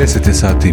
10 je sati.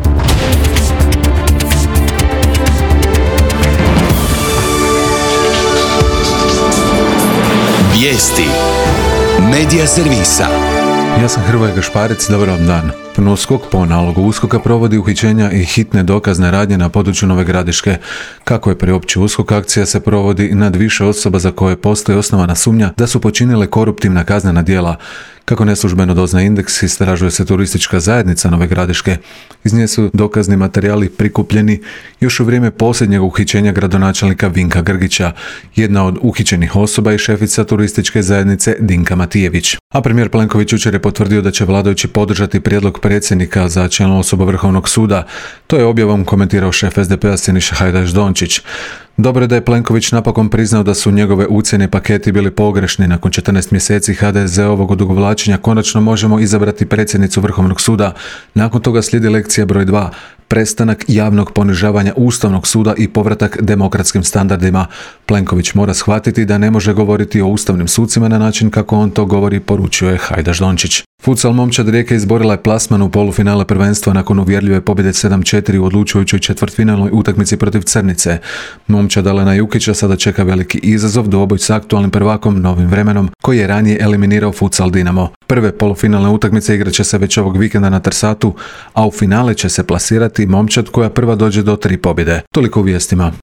Vijesti Medija servisa. Ja sam Hrvoje Gašparec, dobar vam dan. PNUSKOK po nalogu USKOK-a provodi uhićenja i hitne dokazne radnje na području Nove Gradiške. Kako je priopćio USKOK, akcija se provodi nad više osoba za koje postoji osnovana sumnja da su počinile koruptivna kaznena djela. Kako neslužbeno doznaje Indeks, istražuje se turistička zajednica Nove Gradiške. Iz nje su dokazni materijali prikupljeni još u vrijeme posljednjeg uhićenja gradonačelnika Vinka Grgića. Jedna od uhićenih osoba je šefica turističke zajednice Dinka Matijević. A premijer Plenković jučer je potvrdio da će vladajući podržati prijedlog predsjednika za čelnu osobu Vrhovnog suda. To je objavom komentirao šef SDP-a Siniša Hajdaš Dončić. Dobro je da je Plenković napokon priznao da su njegove ucjene paketi bili pogrešni. Nakon 14 mjeseci HDZ-ovog odugovlačenja konačno možemo izabrati predsjednicu Vrhovnog suda. Nakon toga slijedi lekcija broj 2. Prestanak javnog ponižavanja Ustavnog suda i povratak demokratskim standardima. Plenković mora shvatiti da ne može govoriti o ustavnim sucima na način kako on to govori, poručuje Hajdaš Dončić. Futsal momčad Rijeke izborila je plasman u polufinale prvenstva nakon uvjerljive pobjede 7-4 u odlučujućoj četvrtfinalnoj utakmici protiv Crnice. Momčad Alena Jukića sada čeka veliki izazov, dvoboj s aktualnim prvakom Novim Vremenom, koji je ranije eliminirao Futsal Dinamo. Prve polufinalne utakmice igrat će se već ovog vikenda na Trsatu, a u finale će se plasirati momčad koja prva dođe do 3 pobjede. Toliko u vijestima.